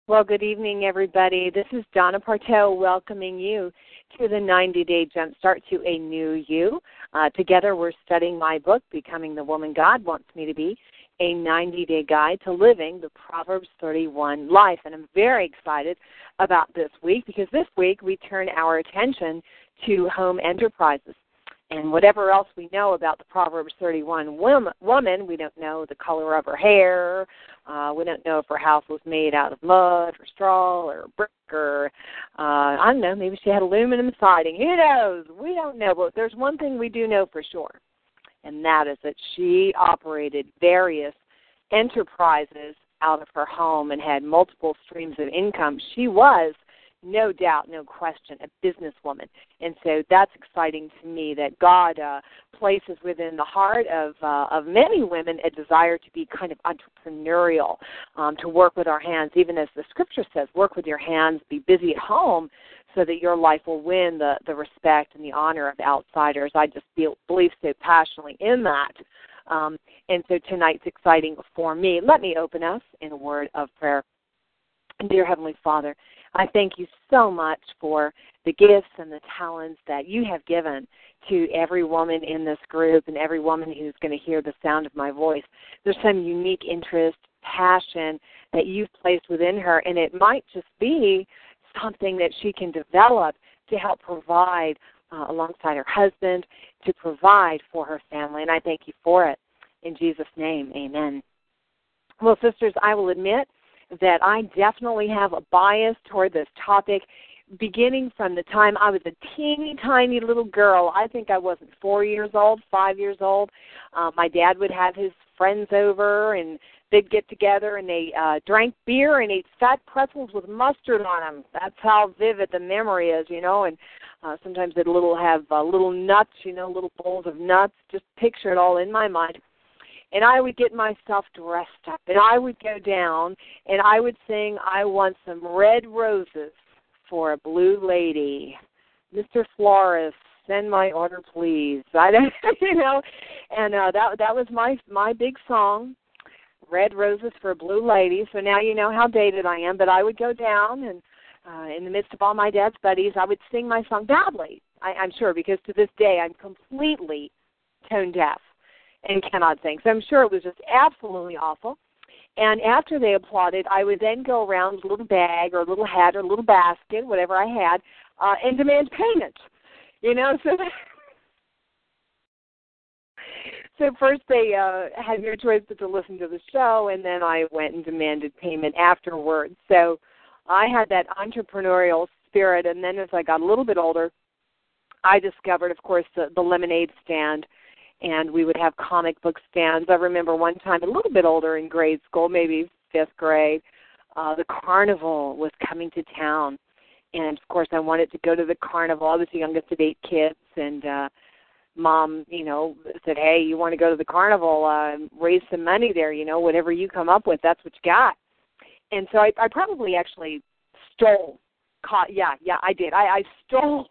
Well, good evening, everybody. This is Donna Parteau welcoming you to the 90-Day Jumpstart to a New You. Together we're studying my book, Becoming the Woman God Wants Me to Be, a 90-day guide to living the Proverbs 31 life. And I'm very excited about this week because this week we turn our attention to home enterprises. And whatever else we know about the Proverbs 31 woman, we don't know the color of her hair. We don't know if her house was made out of mud or straw or brick or, I don't know, maybe she had aluminum siding. Who knows? We don't know. But there's one thing we do know for sure, and that is that she operated various enterprises out of her home and had multiple streams of income. She was, no doubt, no question, a businesswoman. And so that's exciting to me that God places within the heart of many women a desire to be kind of entrepreneurial, to work with our hands, even as the Scripture says, work with your hands, be busy at home so that your life will win the respect and the honor of outsiders. I just believe so passionately in that. And so tonight's exciting for me. Let me open us in a word of prayer. Dear Heavenly Father, I thank you so much for the gifts and the talents that you have given to every woman in this group and every woman who's going to hear the sound of my voice. There's some unique interest, passion that you've placed within her, and it might just be something that she can develop to help provide alongside her husband, to provide for her family, and I thank you for it. In Jesus' name, amen. Well, sisters, I will admit that I definitely have a bias toward this topic beginning from the time I was a teeny tiny little girl. I think I wasn't 4 years old, 5 years old. My dad would have his friends over, and they'd get together, and they drank beer and ate fat pretzels with mustard on them. That's how vivid the memory is, and sometimes they'd have little nuts, little bowls of nuts. Just picture it all in my mind. And I would get myself dressed up, and I would go down, and I would sing, I want some red roses for a blue lady. Mr. Florist, send my order, please. I don't, and that was my big song, Red Roses for a Blue Lady. So now you know how dated I am, but I would go down, and in the midst of all my dad's buddies, I would sing my song badly, I'm sure, because to this day I'm completely tone deaf and cannot sing. So I'm sure it was just absolutely awful. And after they applauded, I would then go around with a little bag or a little hat or a little basket, whatever I had, and demand payment. So first they had no choice but to listen to the show, and then I went and demanded payment afterwards. So I had that entrepreneurial spirit, and then as I got a little bit older, I discovered, of course, the lemonade stand, and we would have comic book stands. I remember one time, a little bit older in grade school, maybe 5th grade, the carnival was coming to town. And, of course, I wanted to go to the carnival. I was the youngest of 8 kids, and Mom, said, hey, you want to go to the carnival, raise some money there, whatever you come up with, that's what you got. And so I probably actually stole. Yeah, I did. I stole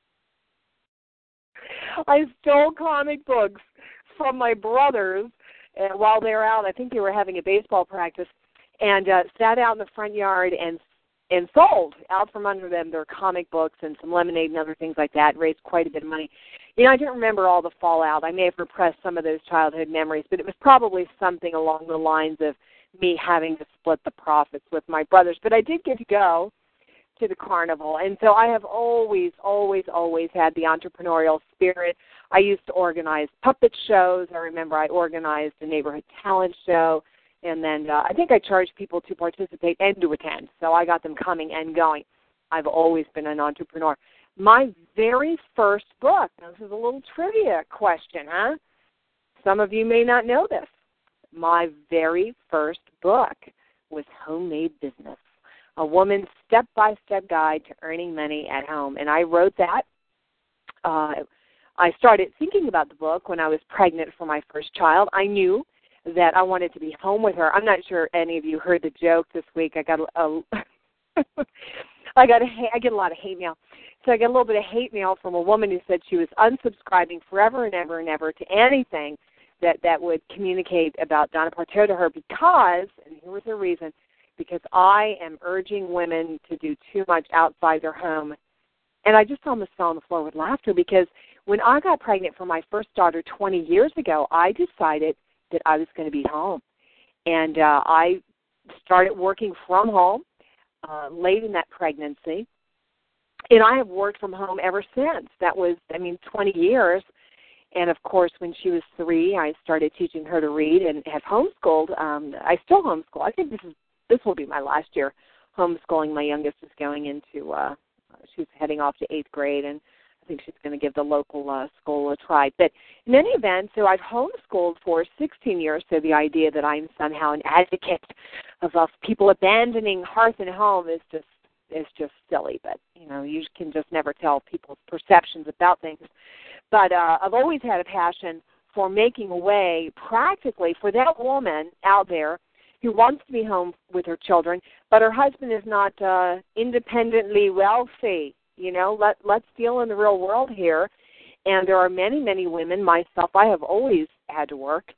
comic books from my brothers while they were out. I think they were having a baseball practice, and sat out in the front yard and sold out from under them their comic books and some lemonade and other things like that, raised quite a bit of money. I don't remember all the fallout. I may have repressed some of those childhood memories, but it was probably something along the lines of me having to split the profits with my brothers. But I did get to go to the carnival, and so I have always had the entrepreneurial spirit. I used to organize puppet shows. I remember I organized a neighborhood talent show, and then I think I charged people to participate and to attend, so I got them coming and going. I've always been an entrepreneur. My very first book, now this is a little trivia question, huh? Some of you may not know this. My very first book was Homemade Business, a woman's step-by-step guide to earning money at home. And I wrote that. I started thinking about the book when I was pregnant for my first child. I knew that I wanted to be home with her. I'm not sure any of you heard the joke this week. I get a lot of hate mail. So I got a little bit of hate mail from a woman who said she was unsubscribing forever and ever and ever to anything that would communicate about Donna Parteau to her because, and here was her reason, because I am urging women to do too much outside their home. And I just almost fell on the floor with laughter, because when I got pregnant for my first daughter 20 years ago, I decided that I was going to be home. And I started working from home late in that pregnancy. And I have worked from home ever since. That was, 20 years. And, of course, when she was 3, I started teaching her to read and have homeschooled. I still homeschool. I think this will be my last year homeschooling. My youngest is going into, she's heading off to 8th grade, and I think she's going to give the local school a try. But in any event, so I've homeschooled for 16 years, so the idea that I'm somehow an advocate of people abandoning hearth and home is just silly. But, you can just never tell people's perceptions about things. But I've always had a passion for making a way practically for that woman out there who wants to be home with her children, but her husband is not independently wealthy. Let's deal in the real world here. And there are many, many women, myself, I have always had to work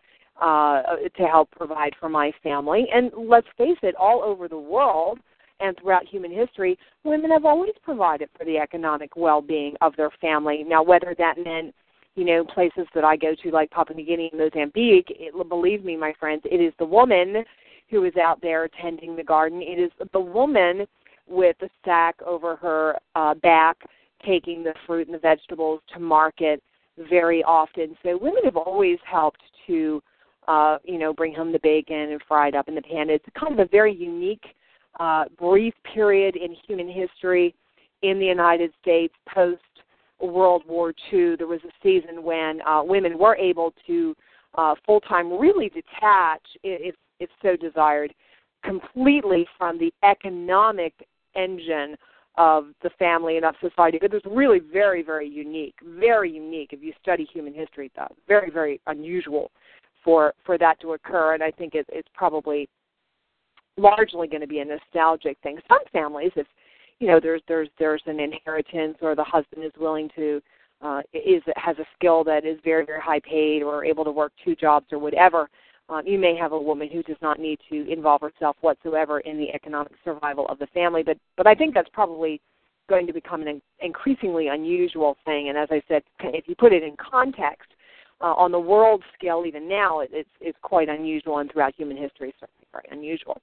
to help provide for my family. And let's face it, all over the world and throughout human history, women have always provided for the economic well-being of their family. Now, whether that meant, places that I go to like Papua New Guinea and Mozambique, believe me, my friends, it is the woman who is out there tending the garden. It is the woman with the sack over her back taking the fruit and the vegetables to market very often. So women have always helped to, bring home the bacon and fry it up in the pan. It's kind of a very unique brief period in human history in the United States post-World War II. There was a season when women were able to full-time really detach, if so desired, completely from the economic engine of the family and of society. But it's really very, very unique, if you study human history. Very, very unusual for that to occur, and I think it's probably largely going to be a nostalgic thing. Some families, if there's an inheritance, or the husband is willing to has a skill that is very, very high paid, or able to work 2 jobs or whatever, you may have a woman who does not need to involve herself whatsoever in the economic survival of the family. But I think that's probably going to become an increasingly unusual thing. And as I said, if you put it in context, on the world scale, even now, it's quite unusual, and throughout human history, certainly very unusual.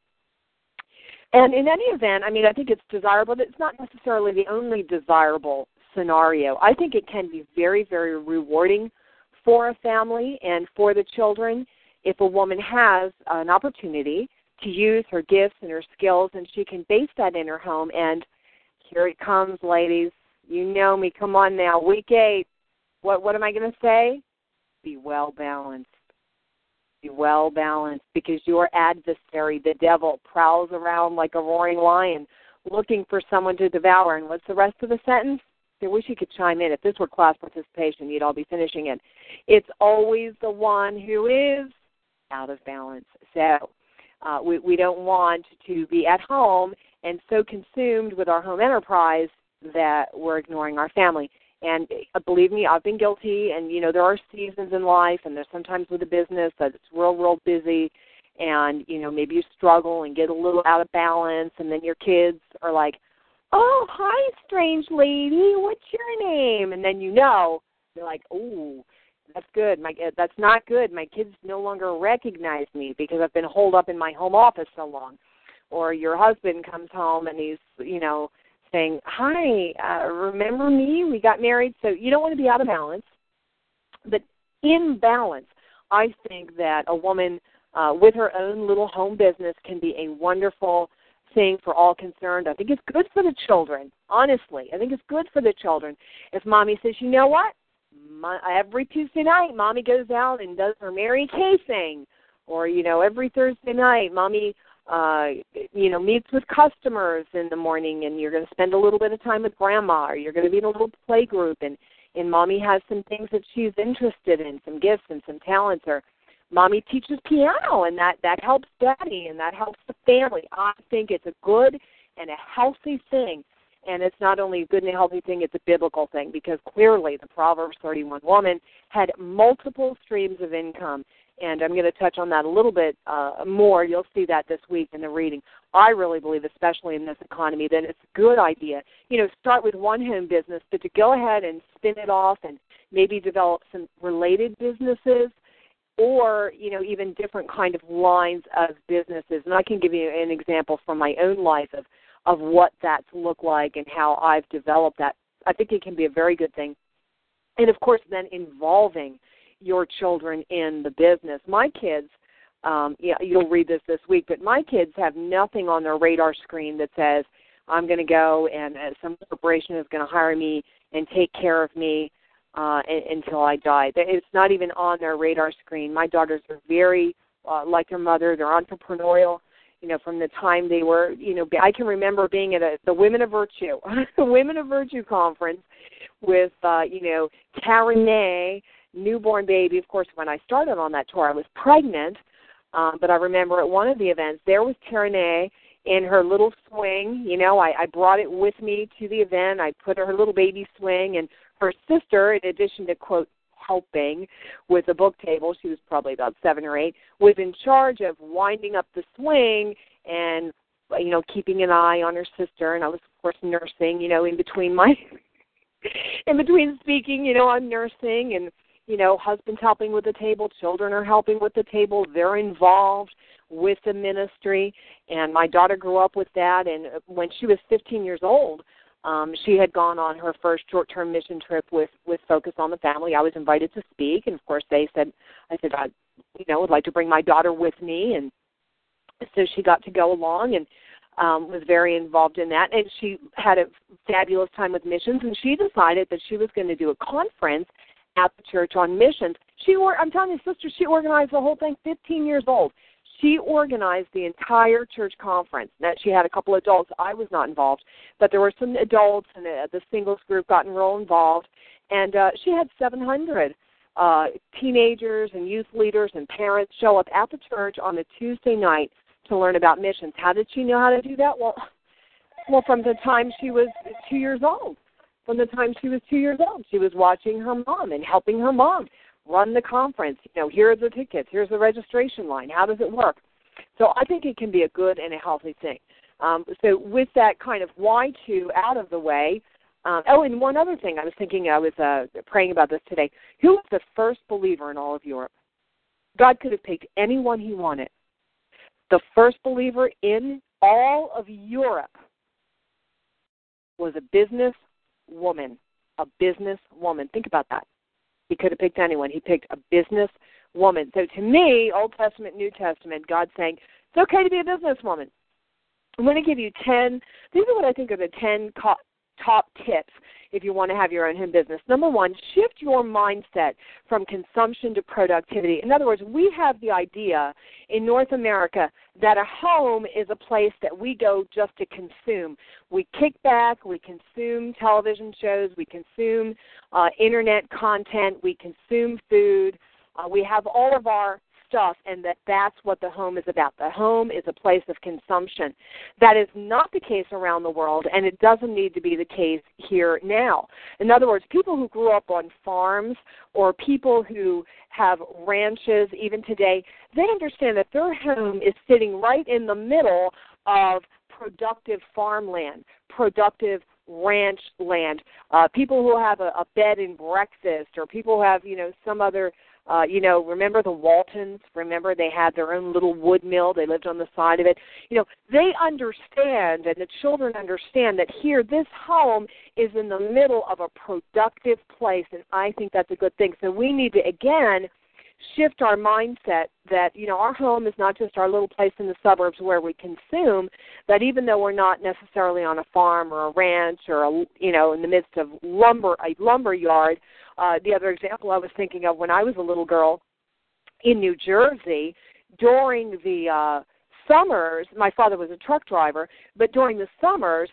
And in any event, I think it's desirable, but it's not necessarily the only desirable scenario. I think it can be very, very rewarding for a family and for the children if a woman has an opportunity to use her gifts and her skills, and she can base that in her home. And here it comes, ladies. You know me. Come on now. Week 8. What am I going to say? Be well-balanced. Be well-balanced, because your adversary, the devil, prowls around like a roaring lion looking for someone to devour. And what's the rest of the sentence? I wish you could chime in. If this were class participation, you'd all be finishing it. It's always the one who is out of balance. So we don't want to be at home and so consumed with our home enterprise that we're ignoring our family. And believe me, I've been guilty, and, there are seasons in life, and there's sometimes with a business that it's real busy, and, maybe you struggle and get a little out of balance, and then your kids are like, "Oh, hi, strange lady, what's your name?" And then you're like, "Oh, that's good. That's not good. My kids no longer recognize me because I've been holed up in my home office so long." Or your husband comes home and he's, saying, "Hi, remember me? We got married." So you don't want to be out of balance. But in balance, I think that a woman with her own little home business can be a wonderful thing for all concerned. I think it's good for the children, honestly. I think it's good for the children. If mommy says, "You know what? Every Tuesday night, mommy goes out and does her Mary Kay thing," or, every Thursday night, mommy meets with customers in the morning, and you're going to spend a little bit of time with grandma, or you're going to be in a little play group, and mommy has some things that she's interested in, some gifts and some talents, or mommy teaches piano, and that helps daddy, and that helps the family. I think it's a good and a healthy thing, and it's not only a good and a healthy thing, it's a biblical thing, because clearly the Proverbs 31 woman had multiple streams of income. And I'm going to touch on that a little bit more. You'll see that this week in the reading. I really believe, especially in this economy, that it's a good idea. Start with one home business, but to go ahead and spin it off and maybe develop some related businesses, or, even different kind of lines of businesses. And I can give you an example from my own life of what that's looked like and how I've developed that. I think it can be a very good thing. And, of course, then involving your children in the business. My kids, you'll read this week, but my kids have nothing on their radar screen that says, I'm going to go and some corporation is going to hire me and take care of me until I die. It's not even on their radar screen. My daughters are very like their mother. They're entrepreneurial. From the time they were, I can remember being at the Women of Virtue, the Women of Virtue conference with, Taranay, newborn baby. Of course, when I started on that tour, I was pregnant, but I remember at one of the events, there was Taranay in her little swing. I brought it with me to the event. I put her little baby swing, and her sister, in addition to, quote, helping with the book table, she was probably about 7 or 8, was in charge of winding up the swing and, keeping an eye on her sister. And I was, of course, nursing, in between in between speaking, I'm nursing, and, husband's helping with the table, children are helping with the table, they're involved with the ministry. And my daughter grew up with that, and when she was 15 years old, she had gone on her first short-term mission trip with Focus on the Family. I was invited to speak, and of course I said I would like to bring my daughter with me, and so she got to go along and was very involved in that. And she had a fabulous time with missions, and she decided that she was going to do a conference at the church on missions. I'm telling you, sister, she organized the whole thing. 15 years old. She organized the entire church conference. Now, she had a couple of adults. I was not involved, but there were some adults, and the singles group got real involved. And she had 700 teenagers and youth leaders and parents show up at the church on a Tuesday night to learn about missions. How did she know how to do that? Well, from the time she was 2 years old. From the time she was 2 years old, she was watching her mom and helping her mom run the conference. Here are the tickets. Here's the registration line. How does it work? So I think it can be a good and a healthy thing. So with that kind of why to out of the way, and one other thing I was thinking, I was praying about this today. Who was the first believer in all of Europe? God could have picked anyone he wanted. The first believer in all of Europe was a business woman. A business woman. Think about that. He could have picked anyone. He picked a business woman. So to me, Old Testament, New Testament, God's saying, it's okay to be a businesswoman. I'm going to give you 10. These are what I think are the 10 top tips if you want to have your own home business. Number one, shift your mindset from consumption to productivity. In other words, we have the idea in North America that a home is a place that we go just to consume. We kick back, we consume television shows, we consume internet content, we consume food. We have all of our stuff, and that's what the home is about. The home is a place of consumption. That is not the case around the world, and it doesn't need to be the case here now. In other words, people who grew up on farms or people who have ranches even today, they understand that their home is sitting right in the middle of productive farmland, productive ranch land, people who have a bed and breakfast, or people who have, some other remember the Waltons? Remember they had their own little wood mill. They lived on the side of it. They understand, and the children understand that here, this home is in the middle of a productive place, and I think that's a good thing. So we need to, again, shift our mindset that, our home is not just our little place in the suburbs where we consume, that even though we're not necessarily on a farm or a ranch or, in the midst of a lumber yard. The other example I was thinking of when I was a little girl in New Jersey, during the summers, my father was a truck driver, but during the summers,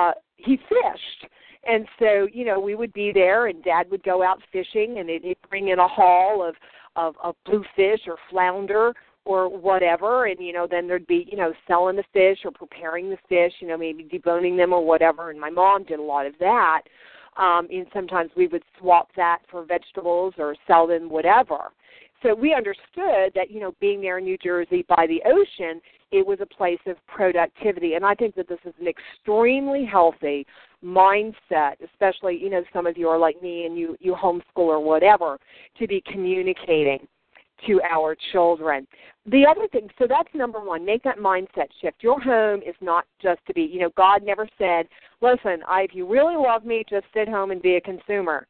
he fished. And so, we would be there, and Dad would go out fishing, and he'd bring in a haul of bluefish or flounder or whatever, and, then there'd be, selling the fish or preparing the fish, maybe deboning them or whatever, and my mom did a lot of that. And sometimes we would swap that for vegetables or sell them, whatever. So we understood that, being there in New Jersey by the ocean, it was a place of productivity. And I think that this is an extremely healthy mindset, especially, you know, some of you are like me and you homeschool or whatever, to be communicating to our children. The other thing, so that's number one, make that mindset shift. Your home is not just to be, you know, God never said, listen, if you really love me, just sit home and be a consumer.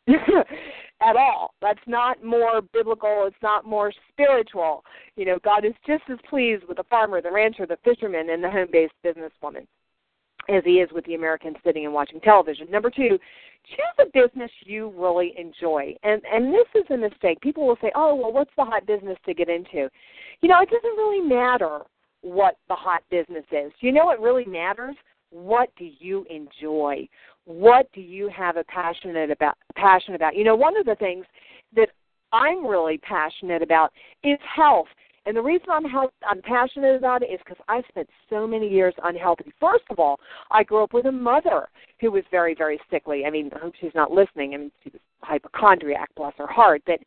At all. That's not more biblical. It's not more spiritual. You know, God is just as pleased with the farmer, the rancher, the fisherman, and the home-based businesswoman as he is with the American sitting and watching television. Number two, choose a business you really enjoy. And this is a mistake. People will say, oh, well, what's the hot business to get into? You know, it doesn't really matter what the hot business is. You know what really matters? What do you enjoy? What do you have a passion about? You know, one of the things that I'm really passionate about is health. And the reason I'm passionate about it is because I spent so many years unhealthy. First of all, I grew up with a mother who was very, very sickly. I mean, I hope she's not listening. I mean, she was a hypochondriac, bless her heart. But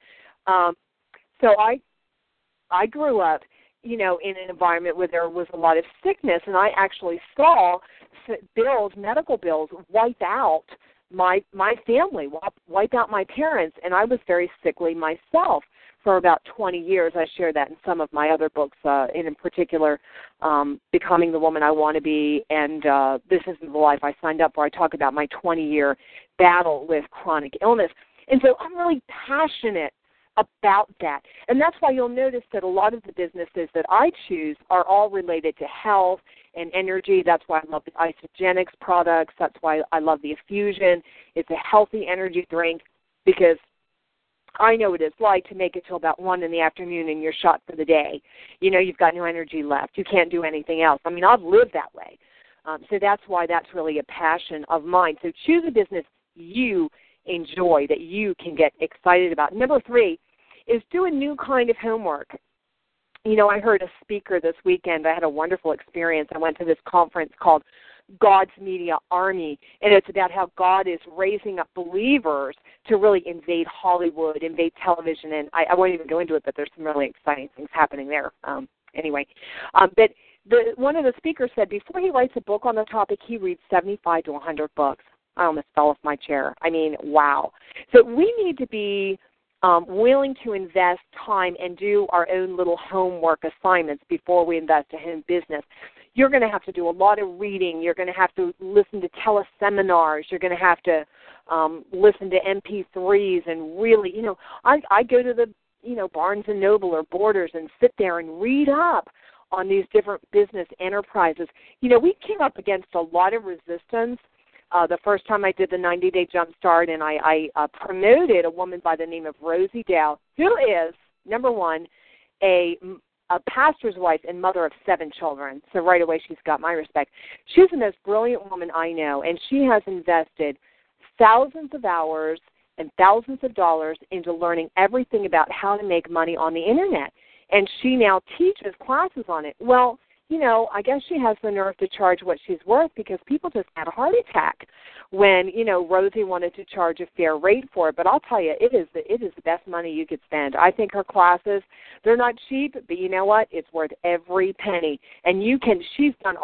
so I grew up, you know, in an environment where there was a lot of sickness, and I actually saw medical bills wipe out my family, wipe out my parents, and I was very sickly myself for about 20 years. I share that in some of my other books, in particular, Becoming the Woman I Want to Be, and This Isn't the Life I Signed Up For. I talk about my 20-year battle with chronic illness. And so I'm really passionate about that. And that's why you'll notice that a lot of the businesses that I choose are all related to health and energy. That's why I love the Isogenics products. That's why I love the Effusion. It's a healthy energy drink because I know what it's like to make it till about 1 in the afternoon and you're shot for the day. You know, you've got no energy left. You can't do anything else. I mean, I've lived that way. So that's why that's really a passion of mine. So choose a business you enjoy, that you can get excited about. Number 3 is do a new kind of homework. You know, I heard a speaker this weekend. I had a wonderful experience. I went to this conference called God's Media Army, and it's about how God is raising up believers to really invade Hollywood, invade television, and I won't even go into it, but there's some really exciting things happening there. But one of the speakers said before he writes a book on the topic, he reads 75 to 100 books. I almost fell off my chair. I mean, wow. So we need to be willing to invest time and do our own little homework assignments before we invest in home business. You're going to have to do a lot of reading. You're going to have to listen to teleseminars. You're going to have to listen to MP3s and really, you know, I go to the, you know, Barnes & Noble or Borders and sit there and read up on these different business enterprises. You know, we came up against a lot of resistance the first time I did the 90-day Jumpstart, and I promoted a woman by the name of Rosie Dow, who is, number one, a pastor's wife and mother of 7 children. So right away she's got my respect. She's the most brilliant woman I know, and she has invested thousands of hours and thousands of dollars into learning everything about how to make money on the Internet. And she now teaches classes on it. Well, you know, I guess she has the nerve to charge what she's worth because people just had a heart attack when, you know, Rosie wanted to charge a fair rate for it. But I'll tell you, it is the best money you could spend. I think her classes, they're not cheap, but you know what? It's worth every penny. And she's done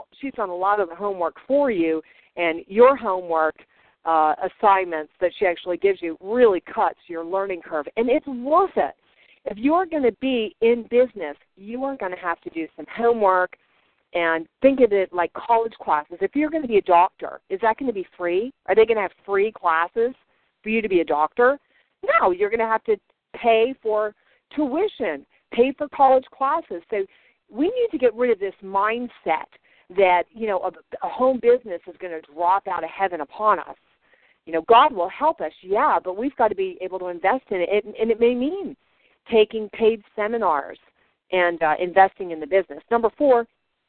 a lot of the homework for you, and your homework assignments that she actually gives you really cuts your learning curve, and it's worth it. If you're going to be in business, you are going to have to do some homework and think of it like college classes. If you're going to be a doctor, is that going to be free? Are they going to have free classes for you to be a doctor? No, you're going to have to pay for tuition, pay for college classes. So we need to get rid of this mindset that, you know, a home business is going to drop out of heaven upon us. You know, God will help us, yeah, but we've got to be able to invest in it, and it may mean taking paid seminars and investing in the business. Number 4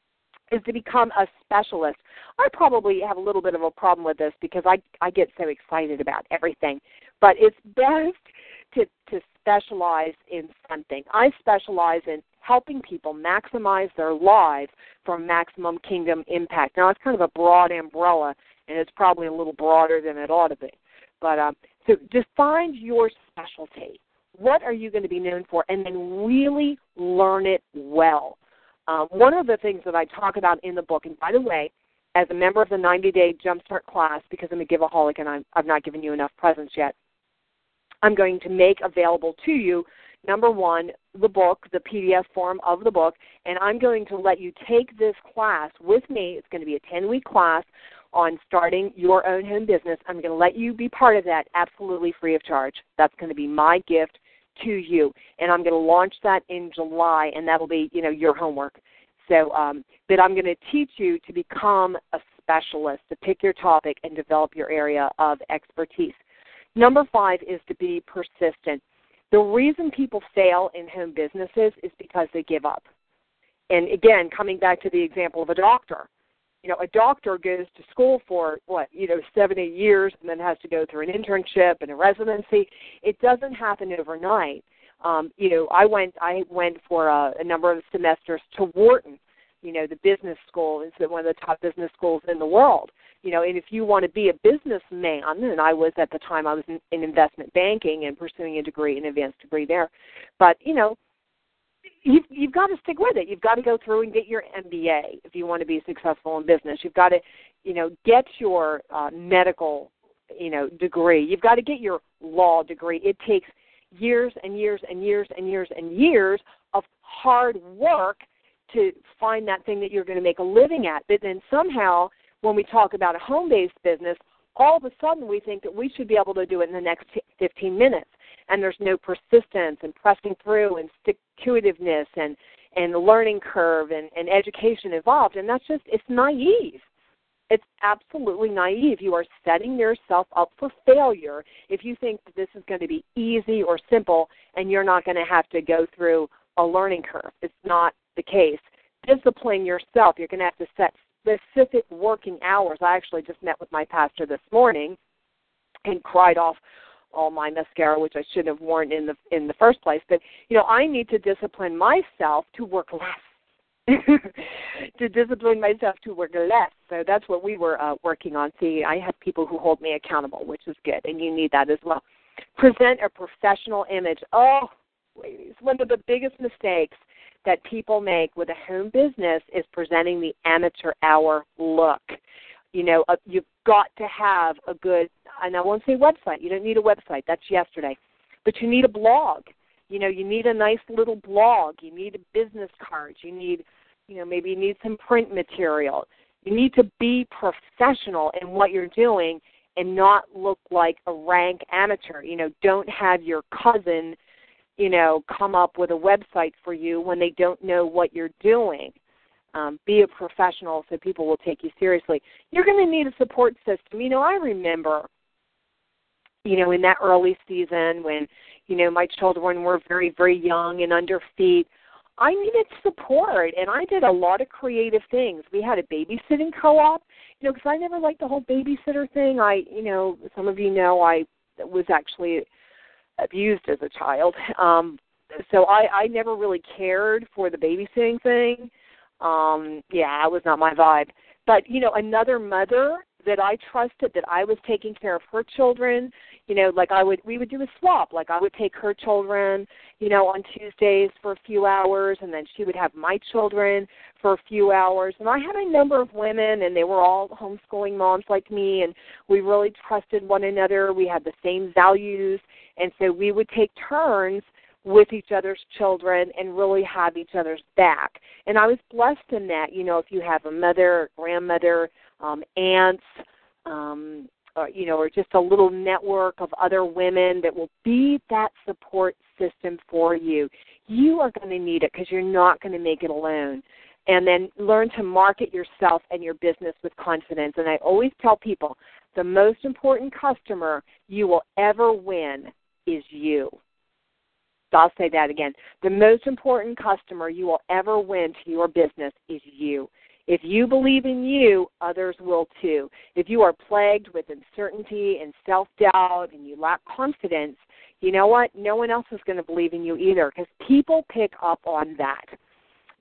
is to become a specialist. I probably have a little bit of a problem with this because I get so excited about everything, but it's best to specialize in something. I specialize in helping people maximize their lives for maximum kingdom impact. Now, it's kind of a broad umbrella, and it's probably a little broader than it ought to be. But so just find your specialty. What are you going to be known for? And then really learn it well. One of the things that I talk about in the book, and by the way, as a member of the 90-day Jumpstart class, because I'm a giveaholic and I've not given you enough presents yet, I'm going to make available to you, number one, the book, the PDF form of the book, and I'm going to let you take this class with me. It's going to be a 10-week class on starting your own home business. I'm going to let you be part of that absolutely free of charge. That's going to be my gift to you, and I'm going to launch that in July, and that'll be, your homework. So, but I'm going to teach you to become a specialist, to pick your topic and develop your area of expertise. Number 5 is to be persistent. The reason people fail in home businesses is because they give up. And again, coming back to the example of a doctor, a doctor goes to school for 7, 8 years and then has to go through an internship and a residency. It doesn't happen overnight. I went for a number of semesters to Wharton, the business school. It's one of the top business schools in the world. And if you want to be a businessman, and I was at the time, I was in investment banking and pursuing a degree, an advanced degree there. But, you've got to stick with it. You've got to go through and get your MBA if you want to be successful in business. You've got to, get your medical, degree. You've got to get your law degree. It takes years and years and years and years and years of hard work to find that thing that you're going to make a living at. But then somehow, when we talk about a home-based business, all of a sudden we think that we should be able to do it in the next 15 minutes. And there's no persistence and pressing through and stick-to-itiveness and the learning curve and education involved. And that's just, it's naive. It's absolutely naive. You are setting yourself up for failure if you think that this is going to be easy or simple and you're not going to have to go through a learning curve. It's not the case. Discipline yourself. You're going to have to set specific working hours. I actually just met with my pastor this morning and cried off all my mascara, which I shouldn't have worn in the first place. But, I need to discipline myself to work less. To discipline myself to work less. So that's what we were working on. See, I have people who hold me accountable, which is good, and you need that as well. Present a professional image. Oh, ladies, one of the biggest mistakes that people make with a home business is presenting the amateur hour look. You've got to have a good, and I won't say website. You don't need a website. That's yesterday. But you need a blog. You need a nice little blog. You need a business card. You need, maybe you need some print material. You need to be professional in what you're doing and not look like a rank amateur. Don't have your cousin, come up with a website for you when they don't know what you're doing. Be a professional so people will take you seriously. You're going to need a support system. I remember, in that early season when, my children were very, very young and under feet, I needed support, and I did a lot of creative things. We had a babysitting co-op, because I never liked the whole babysitter thing. Some of you know I was actually abused as a child. So I never really cared for the babysitting thing. It was not my vibe. But, another mother that I trusted, that I was taking care of her children, we would do a swap. Like I would take her children, on Tuesdays for a few hours, and then she would have my children for a few hours. And I had a number of women, and they were all homeschooling moms like me, and we really trusted one another. We had the same values, and so we would take turns with each other's children and really have each other's back. And I was blessed in that, if you have a mother, grandmother, aunts, or just a little network of other women that will be that support system for you. You are going to need it because you're not going to make it alone. And then learn to market yourself and your business with confidence. And I always tell people, the most important customer you will ever win is you. I'll say that again. The most important customer you will ever win to your business is you. If you believe in you, others will too. If you are plagued with uncertainty and self-doubt and you lack confidence, you know what? No one else is going to believe in you either, because people pick up on that.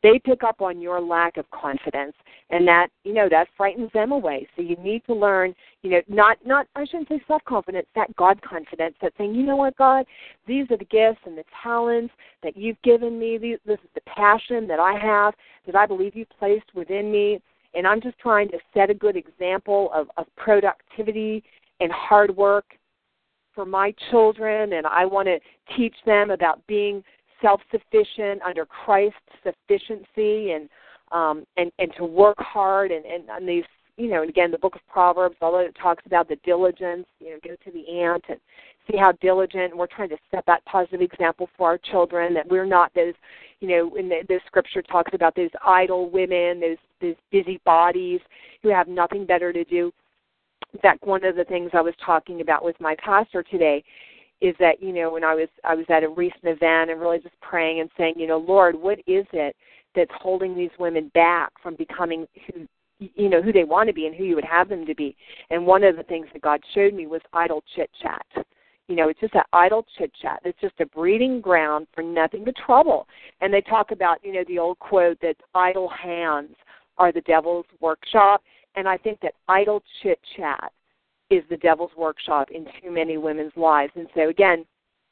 They pick up on your lack of confidence, and that, that frightens them away. So you need to learn, not I shouldn't say self-confidence, that God confidence, that saying, you know what, God, these are the gifts and the talents that you've given me. This is the passion that I have, that I believe you placed within me, and I'm just trying to set a good example of productivity and hard work for my children, and I want to teach them about being self-sufficient under Christ's sufficiency, and to work hard, and these, again, the book of Proverbs, although it talks about the diligence, go to the ant and see how diligent, and we're trying to set that positive example for our children, that we're not those, in the scripture talks about those idle women, those busy bodies who have nothing better to do. In fact, one of the things I was talking about with my pastor today is that, when I was at a recent event and really just praying and saying, Lord, what is it that's holding these women back from becoming who they want to be and who you would have them to be? And one of the things that God showed me was idle chit-chat. It's just that idle chit-chat. It's just a breeding ground for nothing but trouble. And they talk about, the old quote that idle hands are the devil's workshop. And I think that idle chit-chat is the devil's workshop in too many women's lives. And so, again,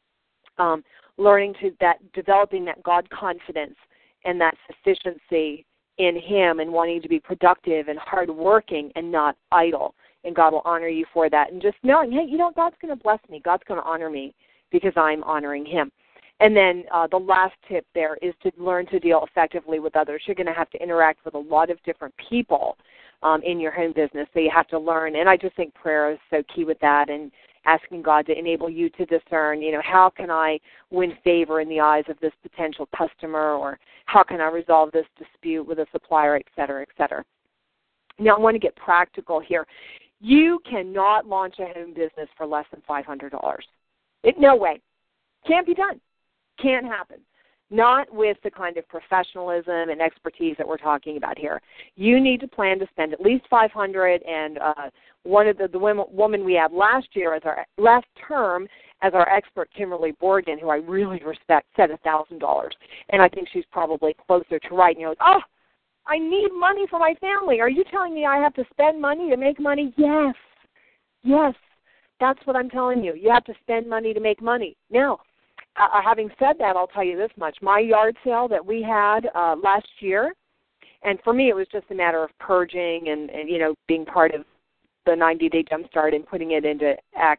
developing that God confidence and that sufficiency in him, and wanting to be productive and hardworking and not idle. And God will honor you for that. And just knowing, hey, God's going to bless me. God's going to honor me because I'm honoring him. And then the last tip there is to learn to deal effectively with others. You're going to have to interact with a lot of different people in your home business, so you have to learn. And I just think prayer is so key with that, and asking God to enable you to discern, how can I win favor in the eyes of this potential customer, or how can I resolve this dispute with a supplier, et cetera, et cetera. Now, I want to get practical here. You cannot launch a home business for less than $500. No way. Can't be done. Can't happen. Not with the kind of professionalism and expertise that we're talking about here. You need to plan to spend at least $500. And one of the woman we had last term as our expert, Kimberly Borgen, who I really respect, said $1,000. And I think she's probably closer to right. And you're like, I need money for my family. Are you telling me I have to spend money to make money? Yes. Yes. That's what I'm telling you. You have to spend money to make money. Now, having said that, I'll tell you this much. My yard sale that we had last year, and for me it was just a matter of purging and being part of the 90-day Jumpstart and putting it into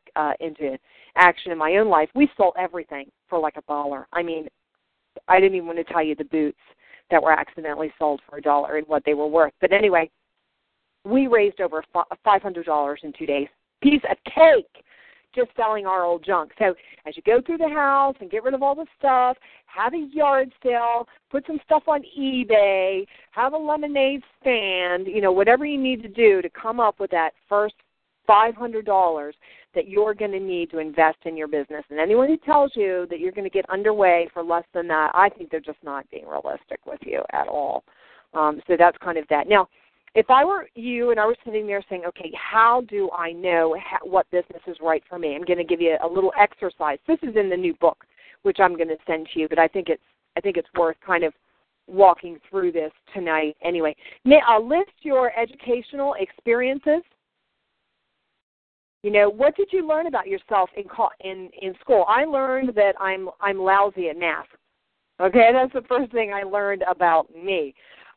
action in my own life. We sold everything for like $1. I mean, I didn't even want to tell you the boots that were accidentally sold for $1 and what they were worth. But anyway, we raised over $500 in 2 days. Piece of cake. Just selling our old junk. So as you go through the house and get rid of all the stuff, have a yard sale, put some stuff on eBay, have a lemonade stand, whatever you need to do to come up with that first $500 that you're going to need to invest in your business. And anyone who tells you that you're going to get underway for less than that, I think they're just not being realistic with you at all. So that's kind of that. Now, if I were you and I was sitting there saying, okay, how do I know what business is right for me? I'm going to give you a little exercise. This is in the new book, which I'm going to send to you, but I think it's worth kind of walking through this tonight anyway. List your educational experiences. What did you learn about yourself in school? I learned that I'm lousy at math. Okay, that's the first thing I learned about me.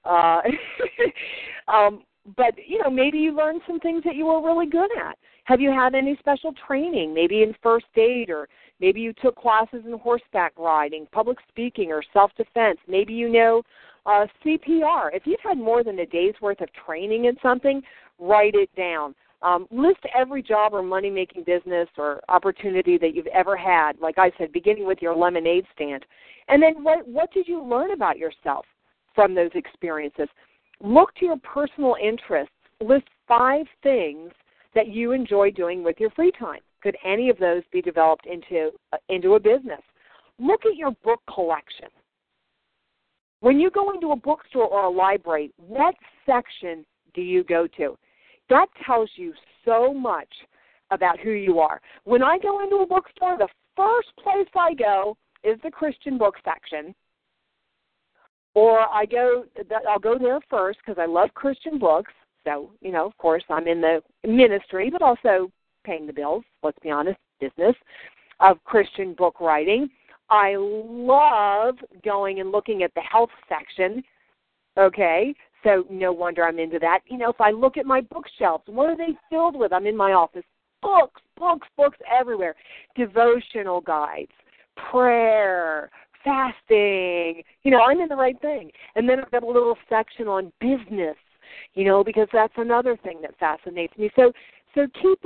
But, maybe you learned some things that you were really good at. Have you had any special training, maybe in first aid, or maybe you took classes in horseback riding, public speaking, or self-defense? Maybe CPR. If you've had more than a day's worth of training in something, write it down. List every job or money-making business or opportunity that you've ever had, like I said, beginning with your lemonade stand. And then what did you learn about yourself from those experiences? Look to your personal interests. List 5 things that you enjoy doing with your free time. Could any of those be developed into a business? Look at your book collection. When you go into a bookstore or a library, what section do you go to? That tells you so much about who you are. When I go into a bookstore, the first place I go is the Christian book section. Or I'll go there first because I love Christian books. So, of course, I'm in the ministry, but also paying the bills, let's be honest, business of Christian book writing. I love going and looking at the health section, okay? So no wonder I'm into that. If I look at my bookshelves, what are they filled with? I'm in my office. Books everywhere. Devotional guides, prayer, fasting. I'm in the right thing. And then I've got a little section on business, because that's another thing that fascinates me. So keep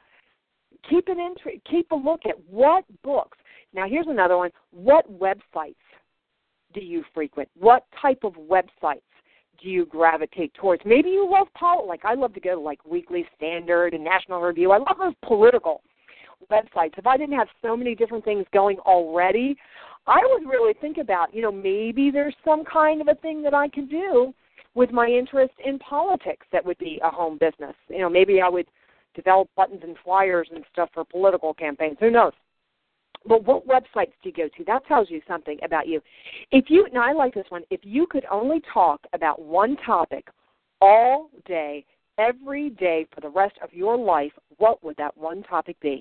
a look at what books. Now here's another one. What websites do you frequent? What type of websites do you gravitate towards? Maybe you love like I love to go to like Weekly Standard and National Review. I love those political websites. If I didn't have so many different things going already, I would really think about, maybe there's some kind of a thing that I could do with my interest in politics that would be a home business. Maybe I would develop buttons and flyers and stuff for political campaigns. Who knows? But what websites do you go to? That tells you something about you. Now I like this one. If you could only talk about one topic all day, every day for the rest of your life, what would that one topic be?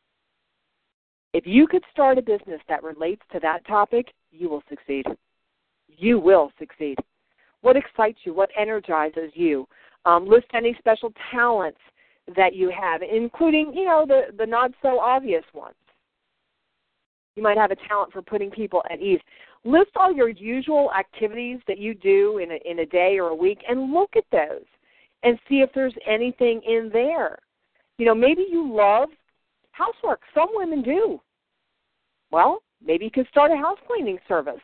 If you could start a business that relates to that topic, you will succeed. You will succeed. What excites you? What energizes you? List any special talents that you have, including, the not-so-obvious ones. You might have a talent for putting people at ease. List all your usual activities that you do in a day or a week and look at those and see if there's anything in there. Maybe you love housework. Some women do. Well, maybe you could start a house cleaning service.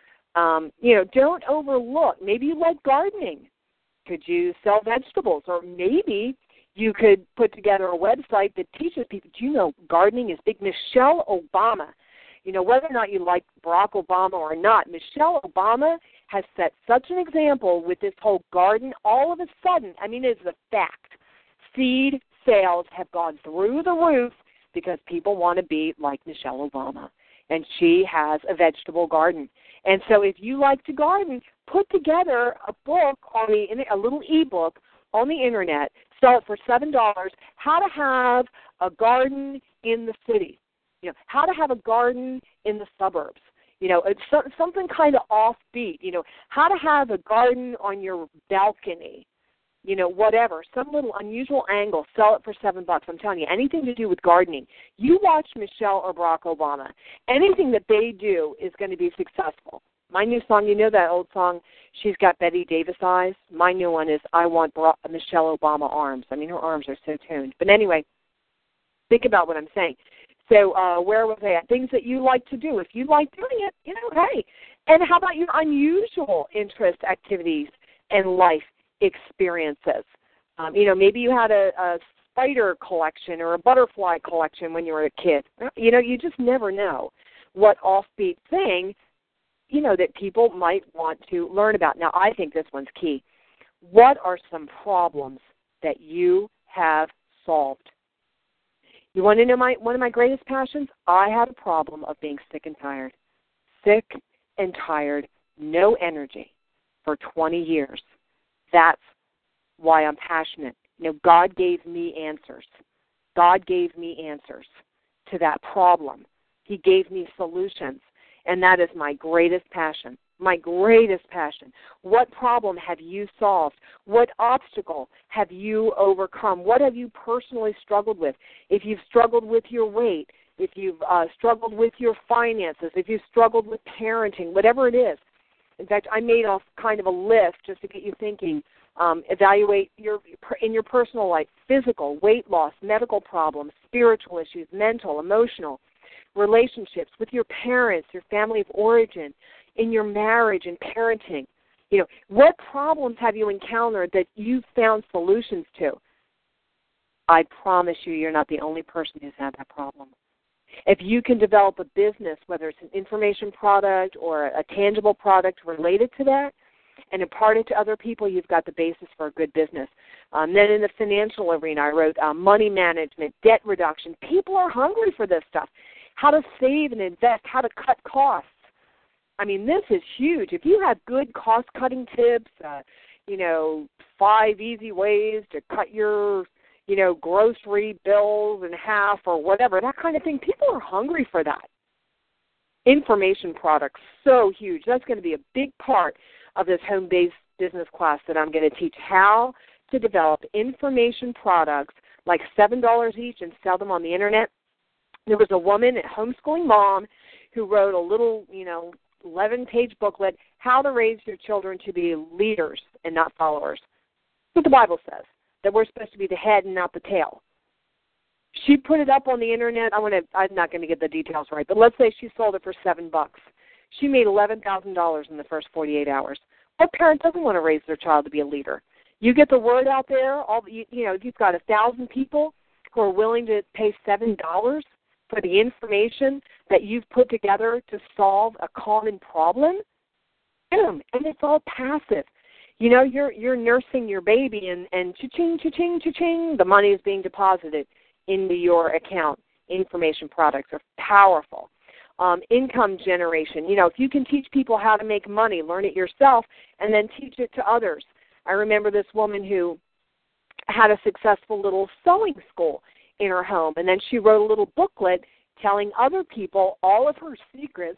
Don't overlook. Maybe you like gardening. Could you sell vegetables? Or maybe you could put together a website that teaches people, gardening is big. Michelle Obama, whether or not you like Barack Obama or not, Michelle Obama has set such an example with this whole garden. All of a sudden, it's a fact. Seed sales have gone through the roof because people want to be like Michelle Obama. And she has a vegetable garden. And so if you like to garden, put together a book, a little e-book on the Internet, sell it for $7, how to have a garden in the city. How to have a garden in the suburbs. It's something kind of offbeat. How to have a garden on your balcony. Whatever, some little unusual angle, sell it for $7. I'm telling you, anything to do with gardening. You watch Michelle or Barack Obama. Anything that they do is going to be successful. My new song, that old song, She's Got Betty Davis Eyes? My new one is I Want Michelle Obama Arms. Her arms are so tuned. But anyway, think about what I'm saying. So where was I at? Things that you like to do. If you like doing it, hey. And how about your unusual interest activities and life experiences? Maybe you had a spider collection or a butterfly collection when you were a kid. You just never know what offbeat thing, that people might want to learn about. Now, I think this one's key. What are some problems that you have solved? You want to know one of my greatest passions? I had a problem of being sick and tired. Sick and tired, no energy for 20 years. That's why I'm passionate. God gave me answers. God gave me answers to that problem. He gave me solutions, and that is my greatest passion. My greatest passion. What problem have you solved? What obstacle have you overcome? What have you personally struggled with? If you've struggled with your weight, if you've struggled with your finances, if you've struggled with parenting, whatever it is. In fact, I made a kind of a list just to get you thinking. Evaluate in your personal life, physical, weight loss, medical problems, spiritual issues, mental, emotional, relationships with your parents, your family of origin, in your marriage and parenting. What problems have you encountered that you've found solutions to? I promise you're not the only person who's had that problem. If you can develop a business, whether it's an information product or a tangible product related to that, and impart it to other people, you've got the basis for a good business. Then in the financial arena, I wrote money management, debt reduction. People are hungry for this stuff. How to save and invest, how to cut costs. I mean, this is huge. If you have good cost-cutting tips, 5 easy ways to cut your, grocery bills in half or whatever, that kind of thing, people are hungry for that. Information products, so huge. That's going to be a big part of this home-based business class that I'm going to teach, how to develop information products like $7 each and sell them on the Internet. There was a woman, a homeschooling mom, who wrote a little, 11-page booklet, How to Raise Your Children to Be Leaders and Not Followers. That's what the Bible says, that we're supposed to be the head and not the tail. She put it up on the Internet. I'm not going to get the details right, but let's say she sold it for $7. She made $11,000 in the first 48 hours. What parent doesn't want to raise their child to be a leader? You get the word out there. You've got 1,000 people who are willing to pay $7 for the information that you've put together to solve a common problem. Boom, and it's all passive. You're nursing your baby, and cha-ching, cha-ching, cha-ching, the money is being deposited into your account. Information products are powerful. Income generation. If you can teach people how to make money, learn it yourself, and then teach it to others. I remember this woman who had a successful little sewing school in her home, and then she wrote a little booklet telling other people all of her secrets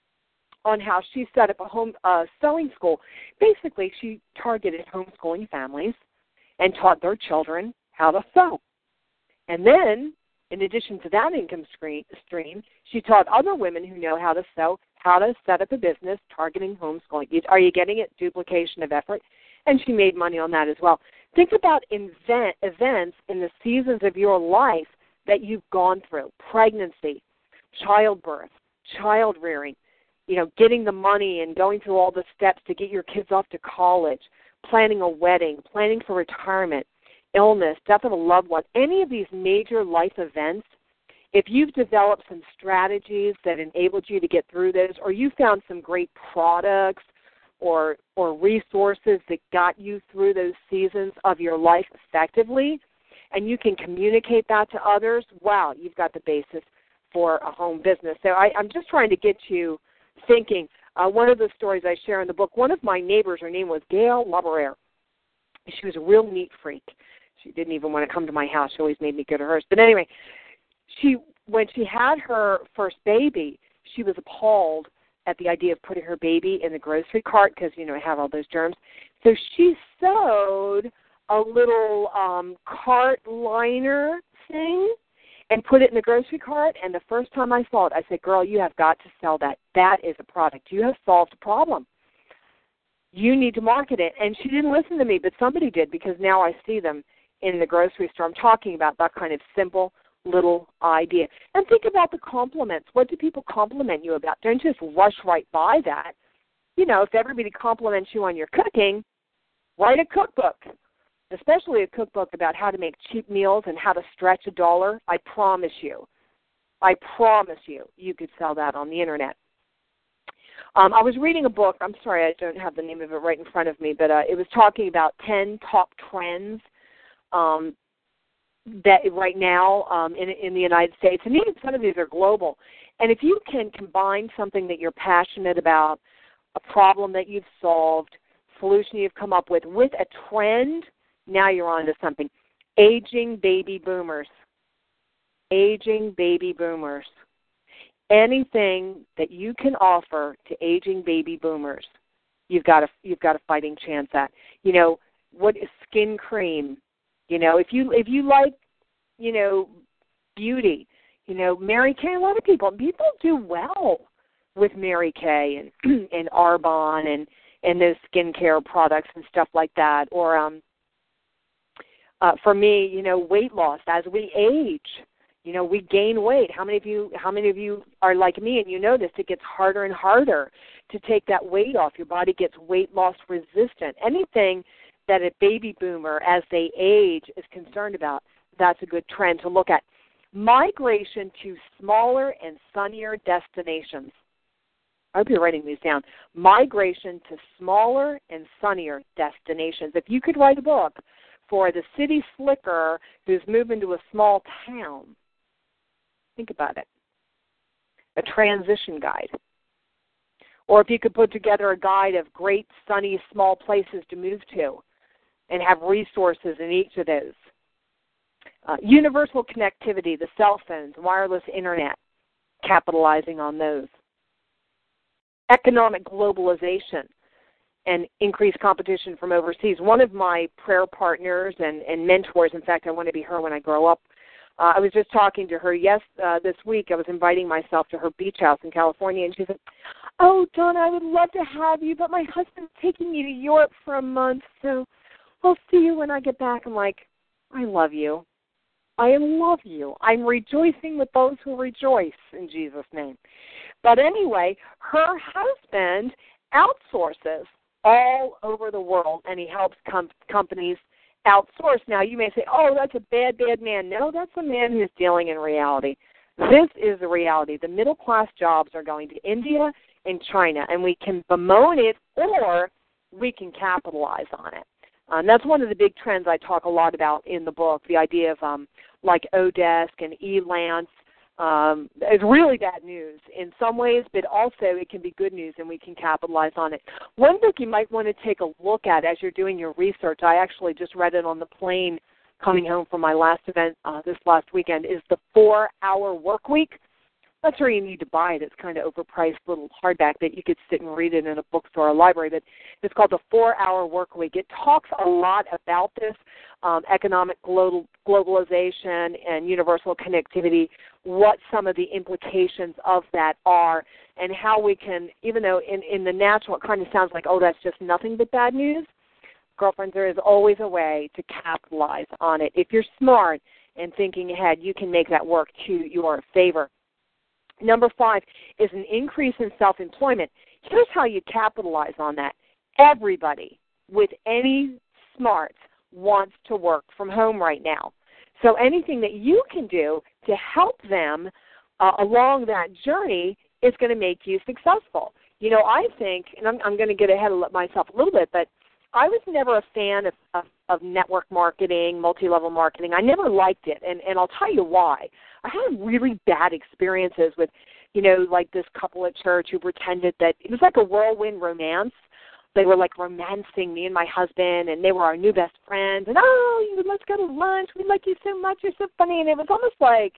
on how she set up a home sewing school. Basically, she targeted homeschooling families and taught their children how to sew. And then, in addition to that income stream, she taught other women who know how to sew how to set up a business targeting homeschooling. Are you getting it? Duplication of effort. And she made money on that as well. Think about events in the seasons of your life that you've gone through: pregnancy, childbirth, child rearing, getting the money and going through all the steps to get your kids off to college, planning a wedding, planning for retirement, illness, death of a loved one. Any of these major life events, if you've developed some strategies that enabled you to get through those, or you found some great products or resources that got you through those seasons of your life effectively, and you can communicate that to others, wow, you've got the basis for a home business. So I'm just trying to get you thinking. One of the stories I share in the book, one of my neighbors, her name was Gail Labarere. She was a real neat freak. She didn't even want to come to my house. She always made me go to hers. But anyway, when she had her first baby, she was appalled at the idea of putting her baby in the grocery cart because, it had all those germs. So she sewed a little cart liner thing and put it in the grocery cart. And the first time I saw it, I said, girl, you have got to sell that. That is a product. You have solved a problem. You need to market it. And she didn't listen to me, but somebody did, because now I see them in the grocery store. I'm talking about that kind of simple little idea. And think about the compliments. What do people compliment you about? Don't just rush right by that. If everybody compliments you on your cooking, write a cookbook, especially a cookbook about how to make cheap meals and how to stretch $1. I promise you, you could sell that on the Internet. I was reading a book. I'm sorry, I don't have the name of it right in front of me, but it was talking about 10 top trends that right now in the United States, and even some of these are global. And if you can combine something that you're passionate about, a problem that you've solved, solution you've come up with a trend, now you're on to something. Aging baby boomers. Aging baby boomers. Anything that you can offer to aging baby boomers, you've got a fighting chance at. What is skin cream? If you like, beauty, Mary Kay, a lot of people do well with Mary Kay and Arbonne and those skincare products and stuff like that. Or for me, weight loss. As we age, we gain weight. How many of you are like me and you notice it gets harder and harder to take that weight off? Your body gets weight loss resistant. Anything that a baby boomer, as they age, is concerned about, that's a good trend to look at. Migration to smaller and sunnier destinations. I hope you're writing these down. Migration to smaller and sunnier destinations. If you could write a book for the city slicker who's moving to a small town, think about it. A transition guide. Or if you could put together a guide of great, sunny, small places to move to and have resources in each of those. Universal connectivity, the cell phones, wireless internet, capitalizing on those. Economic globalization and increased competition from overseas. One of my prayer partners and mentors, in fact, I want to be her when I grow up, I was just talking to her this week. I was inviting myself to her beach house in California, and she said, "Oh, Donna, I would love to have you, but my husband's taking me to Europe for a month, so I'll see you when I get back." I'm like, I love you. I love you. I'm rejoicing with those who rejoice in Jesus' name. But anyway, her husband outsources all over the world, and he helps companies outsource. Now, you may say, oh, that's a bad, bad man. No, that's a man who's dealing in reality. This is the reality. The middle-class jobs are going to India and China, and we can bemoan it or we can capitalize on it. That's one of the big trends I talk a lot about in the book, the idea of like Odesk and Elance. It's really bad news in some ways, but also it can be good news and we can capitalize on it. One book you might want to take a look at as you're doing your research, I actually just read it on the plane coming home from my last event this last weekend, is The 4-Hour Workweek. That's where you need to buy it. It's kind of overpriced little hardback that you could sit and read it in a bookstore or library, but it's called The 4-Hour Workweek. It talks a lot about this economic globalization and universal connectivity, what some of the implications of that are, and how we can, even though in the natural it kind of sounds like, oh, that's just nothing but bad news, girlfriends, there is always a way to capitalize on it. If you're smart and thinking ahead, you can make that work to your favor. Number 5 is an increase in self-employment. Here's how you capitalize on that. Everybody with any smarts wants to work from home right now. So anything that you can do to help them along that journey is going to make you successful. You know, I think, and I'm going to get ahead of myself a little bit, but I was never a fan of network marketing, multi-level marketing. I never liked it, and I'll tell you why. I had really bad experiences with, you know, like this couple at church who pretended that it was like a whirlwind romance. They were like romancing me and my husband, and they were our new best friends. And, oh, let's go to lunch. We like you so much. You're so funny. And it was almost like,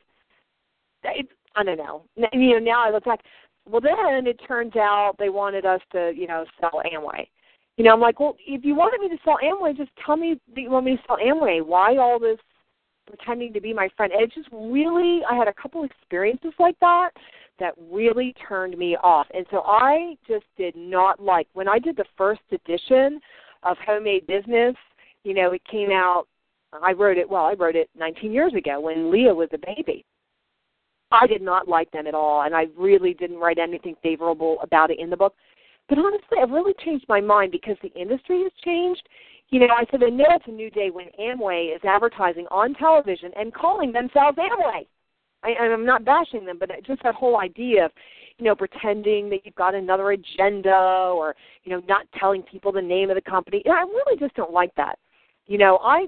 I don't know. You know, now I look back. Well, then it turns out they wanted us to, you know, sell Amway. You know, I'm like, well, if you wanted me to sell Amway, just tell me that you want me to sell Amway. Why all this pretending to be my friend? And it just really, I had a couple experiences like that really turned me off. And so I just did not like, when I did the first edition of Homemade Business, you know, it came out, I wrote it 19 years ago when Leah was a baby. I did not like them at all, and I really didn't write anything favorable about it in the book. But honestly, I've really changed my mind because the industry has changed. You know, I said, I know it's a new day when Amway is advertising on television and calling themselves Amway. I'm not bashing them, but just that whole idea of, you know, pretending that you've got another agenda or, you know, not telling people the name of the company. I really just don't like that. You know, I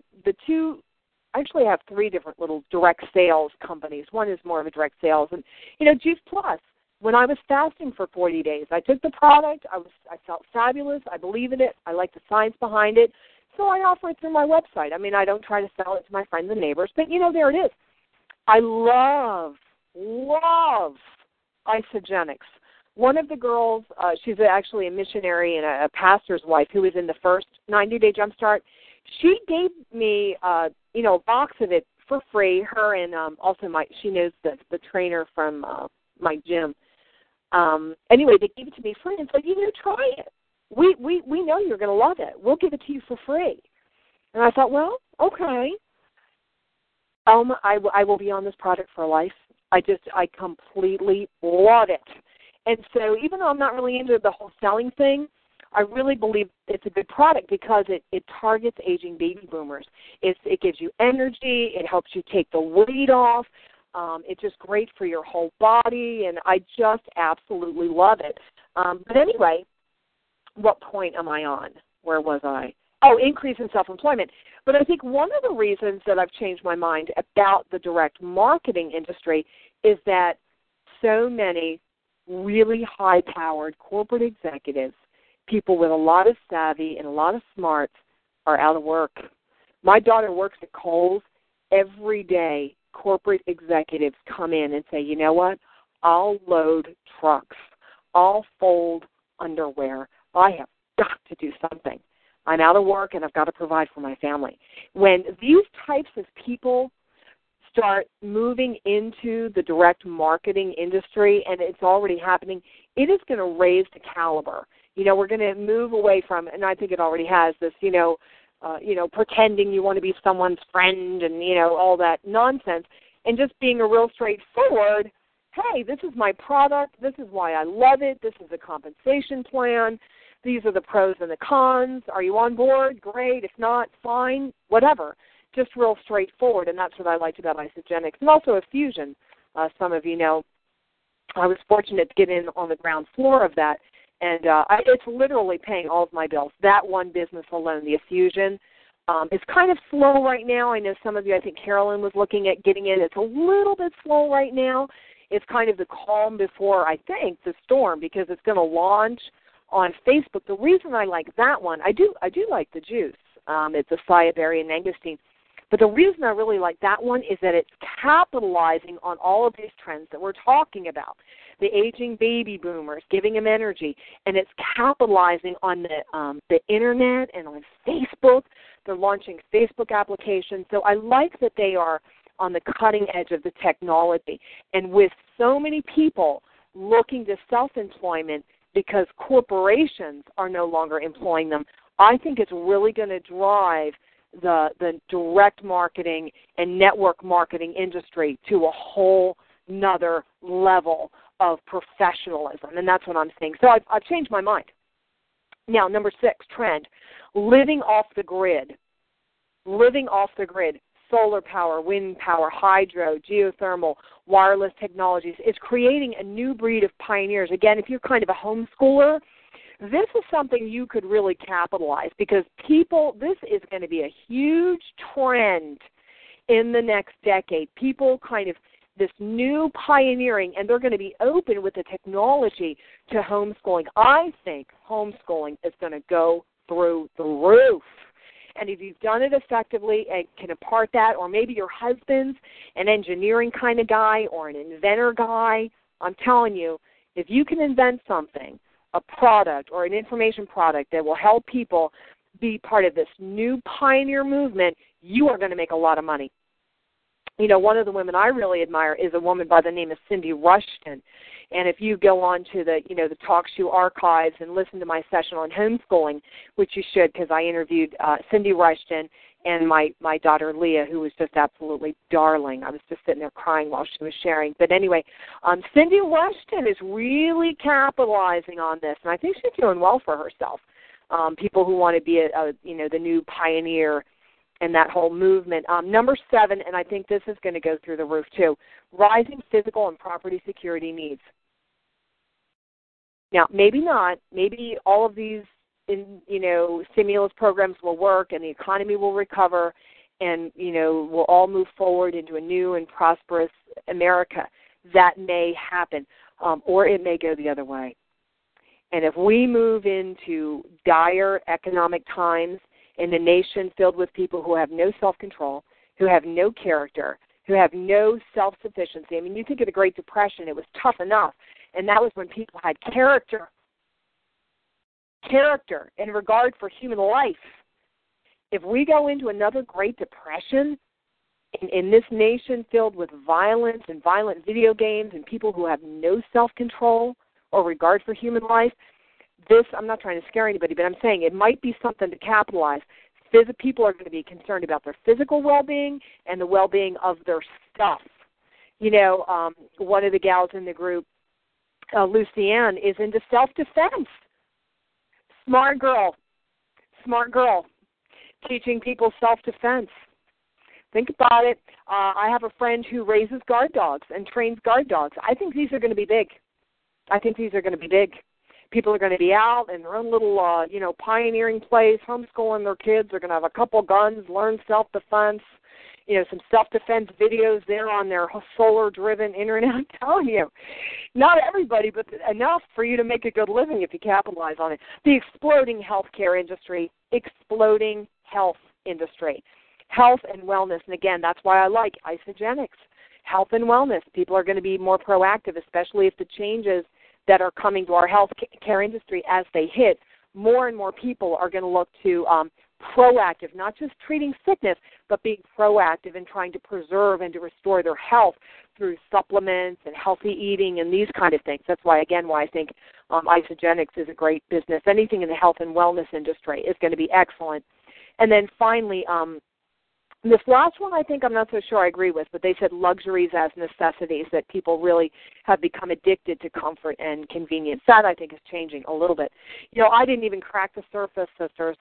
actually have 3 different little direct sales companies. One is more of a direct sales. And, you know, Juice Plus, when I was fasting for 40 days, I took the product. I felt fabulous. I believe in it. I like the science behind it. So I offer it through my website. I mean, I don't try to sell it to my friends and neighbors, but, you know, there it is. I love Isagenix. One of the girls, she's actually a missionary and a pastor's wife who was in the first 90-day Jumpstart. She gave me, you know, a box of it for free. Her and also she knows the trainer from my gym. Anyway, they gave it to me free and said, you know, try it. We know you're going to love it. We'll give it to you for free. And I thought, well, okay. I will be on this product for life. I completely love it. And so even though I'm not really into the whole selling thing, I really believe it's a good product because it targets aging baby boomers. It gives you energy. It helps you take the weight off. It's just great for your whole body, and I just absolutely love it. But anyway, what point am I on? Where was I? Oh, increase in self-employment. But I think one of the reasons that I've changed my mind about the direct marketing industry is that so many really high-powered corporate executives, people with a lot of savvy and a lot of smarts, are out of work. My daughter works at Kohl's. Every day, corporate executives come in and say, you know what, I'll load trucks. I'll fold underwear. I have got to do something. I'm out of work, and I've got to provide for my family. When these types of people start moving into the direct marketing industry, and it's already happening, it is going to raise the caliber. We're going to move away from, and I think it already has, this, pretending you want to be someone's friend and, all that nonsense, and just being a real straightforward, hey, this is my product, this is why I love it, this is the compensation plan, these are the pros and the cons, are you on board? Great, if not, fine, whatever. Just real straightforward, and that's what I liked about Isagenix. And also Effusion, some of you know. I was fortunate to get in on the ground floor of that, and it's literally paying all of my bills. That one business alone, the Effusion, is kind of slow right now. I know some of you, I think Carolyn was looking at getting in. It's a little bit slow right now. It's kind of the calm before, I think, the storm, because it's going to launch on Facebook. The reason I like that one, I do like the juice. It's acai berry and mangosteen. But the reason I really like that one is that it's capitalizing on all of these trends that we're talking about. The aging baby boomers, giving them energy, and it's capitalizing on the Internet and on Facebook. They're launching Facebook applications. So I like that they are on the cutting edge of the technology. And with so many people looking to self-employment because corporations are no longer employing them, I think it's really going to drive the direct marketing and network marketing industry to a whole nother level of professionalism, and that's what I'm saying. So I've changed my mind. Now, number 6, trend, living off the grid. Living off the grid, solar power, wind power, hydro, geothermal, wireless technologies. It's creating a new breed of pioneers. Again, if you're kind of a homeschooler, this is something you could really capitalize, because this is going to be a huge trend in the next decade. People kind of, this new pioneering, and they're going to be open with the technology to homeschooling. I think homeschooling is going to go through the roof. And if you've done it effectively and can impart that, or maybe your husband's an engineering kind of guy or an inventor guy, I'm telling you, if you can invent something, a product or an information product that will help people be part of this new pioneer movement, you are going to make a lot of money. One of the women I really admire is a woman by the name of Cindy Rushton. And if you go on to the TalkShoe archives and listen to my session on homeschooling, which you should, because I interviewed Cindy Rushton and my daughter Leah, who was just absolutely darling. I was just sitting there crying while she was sharing. But anyway, Cindy Rushton is really capitalizing on this, and I think she's doing well for herself. People who want to be the new pioneer and that whole movement. Number 7, and I think this is going to go through the roof too, rising physical and property security needs. Now, maybe not. Maybe all of these stimulus programs will work and the economy will recover and, we'll all move forward into a new and prosperous America. That may happen, or it may go the other way. And if we move into dire economic times in a nation filled with people who have no self-control, who have no character, who have no self-sufficiency. I mean, you think of the Great Depression, it was tough enough, and that was when people had character and regard for human life. If we go into another Great Depression in this nation filled with violence and violent video games and people who have no self-control or regard for human life, I'm not trying to scare anybody, but I'm saying it might be something to capitalize. People are going to be concerned about their physical well-being and the well-being of their stuff. One of the gals in the group, Lucianne, is into self-defense. Smart girl, teaching people self-defense. Think about it. I have a friend who raises guard dogs and trains guard dogs. I think these are going to be big. People are going to be out in their own little, pioneering place, homeschooling their kids. They're going to have a couple guns, learn self-defense. some self-defense videos there on their solar-driven internet. I'm telling you, not everybody, but enough for you to make a good living if you capitalize on it. The exploding healthcare industry, health and wellness. And again, that's why I like Isagenix, health and wellness. People are going to be more proactive, especially if the changes that are coming to our health care industry as they hit, more and more people are going to look to proactive, not just treating sickness, but being proactive and trying to preserve and to restore their health through supplements and healthy eating and these kind of things. That's why I think Isagenix is a great business. Anything in the health and wellness industry is going to be excellent. And then finally, this last one I think I'm not so sure I agree with, but they said luxuries as necessities, that people really have become addicted to comfort and convenience. That I think is changing a little bit. I didn't even crack the surface, sisters.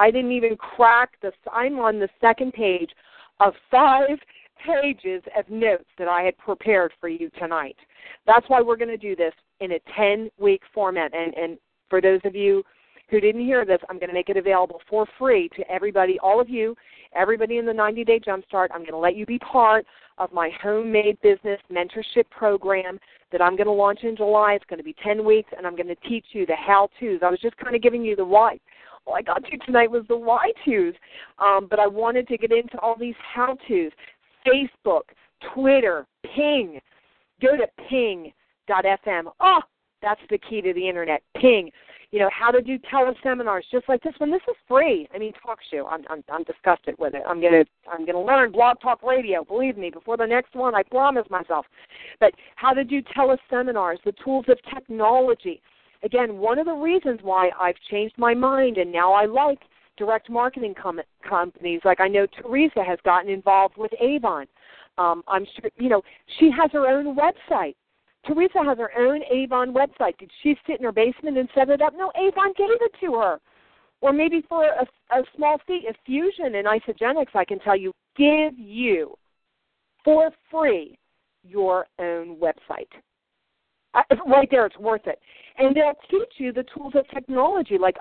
I'm on the second page of 5 pages of notes that I had prepared for you tonight. That's why we're going to do this in a 10-week format. And for those of you who didn't hear this, I'm going to make it available for free to everybody, all of you, everybody in the 90-Day Jumpstart. I'm going to let you be part of my homemade business mentorship program that I'm going to launch in July. It's going to be 10 weeks, and I'm going to teach you the how-tos. I was just kind of giving you the why. All I got to tonight was the why-tos, but I wanted to get into all these how-tos. Facebook, Twitter, Ping. Go to ping.fm. Oh, that's the key to the Internet, Ping. How to do teleseminars just like this one. This is free. Talk show. I'm disgusted with it. I'm gonna learn Blog Talk Radio. Believe me, before the next one, I promise myself. But how to do teleseminars, the tools of technology. Again, one of the reasons why I've changed my mind and now I like direct marketing companies. Like I know Teresa has gotten involved with Avon. I'm sure she has her own website. Teresa has her own Avon website. Did she sit in her basement and set it up? No, Avon gave it to her. Or maybe for a small fee. Infusion and Isagenix, I can tell you, give you for free your own website. Right there, it's worth it. And they'll teach you the tools of technology, like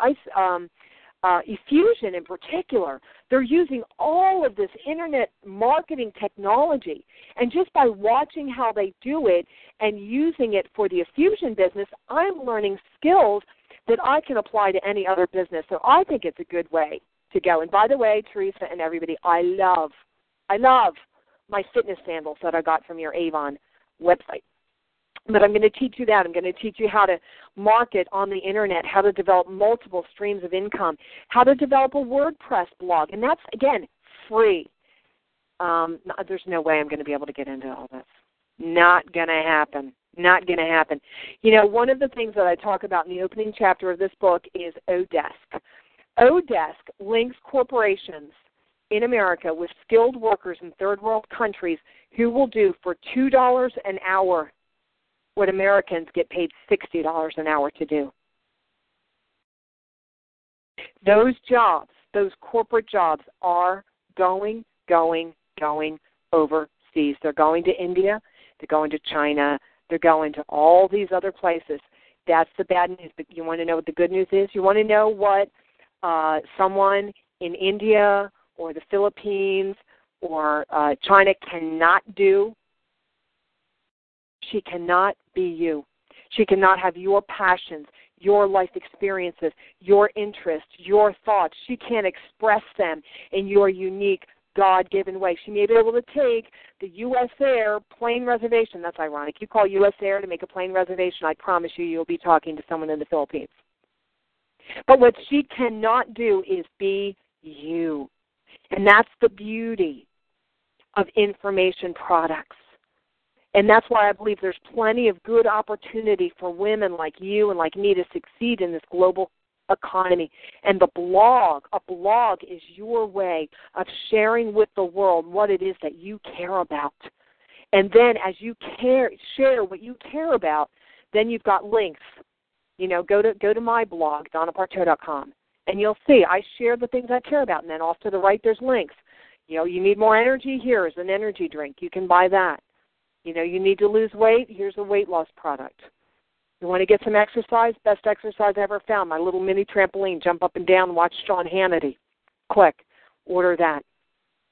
Effusion in particular. They're using all of this Internet marketing technology. And just by watching how they do it and using it for the Effusion business, I'm learning skills that I can apply to any other business. So I think it's a good way to go. And by the way, Teresa and everybody, I love my fitness sandals that I got from your Avon website. But I'm going to teach you that. I'm going to teach you how to market on the Internet, how to develop multiple streams of income, how to develop a WordPress blog. And that's, again, free. There's no way I'm going to be able to get into all this. Not going to happen. Not going to happen. One of the things that I talk about in the opening chapter of this book is Odesk. Odesk links corporations in America with skilled workers in third world countries who will do for $2 an hour what Americans get paid $60 an hour to do. Those jobs, those corporate jobs are going overseas. They're going to India. They're going to China. They're going to all these other places. That's the bad news. But you want to know what the good news is? You want to know what someone in India or the Philippines or China cannot do? She cannot be you. She cannot have your passions, your life experiences, your interests, your thoughts. She can't express them in your unique, God-given way. She may be able to take the U.S. Air plane reservation. That's ironic. You call U.S. Air to make a plane reservation, I promise you'll be talking to someone in the Philippines. But what she cannot do is be you. And that's the beauty of information products. And that's why I believe there's plenty of good opportunity for women like you and like me to succeed in this global economy. And a blog is your way of sharing with the world what it is that you care about. And then as you share what you care about, then you've got links. Go to my blog, DonnaParteau.com, and you'll see I share the things I care about. And then off to the right, there's links. You need more energy? Here's an energy drink. You can buy that. You need to lose weight? Here's a weight loss product. You want to get some exercise? Best exercise I ever found, my little mini trampoline. Jump up and down and watch Sean Hannity. Click. Order that.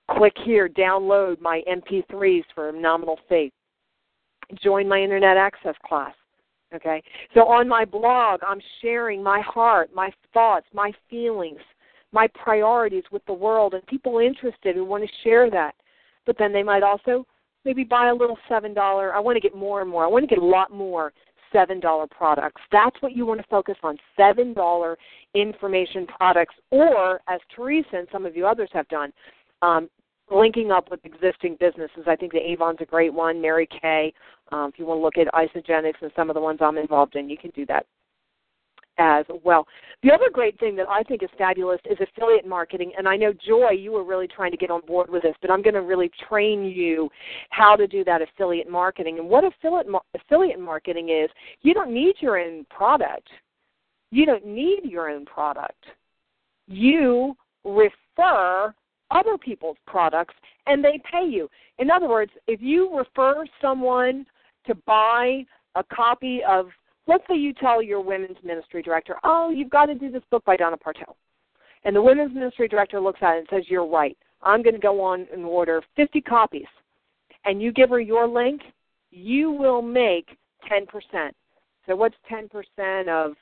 Click here, download my MP3s for a nominal fee. Join my Internet Access class. Okay? So on my blog, I'm sharing my heart, my thoughts, my feelings, my priorities with the world, and people interested who want to share that. But then they might also maybe buy a little $7. I want to get more and more. I want to get a lot more $7 products. That's what you want to focus on, $7 information products, or, as Teresa and some of you others have done, linking up with existing businesses. I think the Avon's a great one, Mary Kay. If you want to look at Isogenics and some of the ones I'm involved in, you can do that as well. The other great thing that I think is fabulous is affiliate marketing, and I know, Joy, you were really trying to get on board with this, but I'm going to really train you how to do that affiliate marketing. And what affiliate marketing is, you don't need your own product. You don't need your own product. You refer other people's products, and they pay you. In other words, if you refer someone to buy a copy of, let's say you tell your women's ministry director, oh, you've got to do this book by Donna Partel. And the women's ministry director looks at it and says, you're right. I'm going to go on and order 50 copies. And you give her your link, you will make 10%. So what's 10% of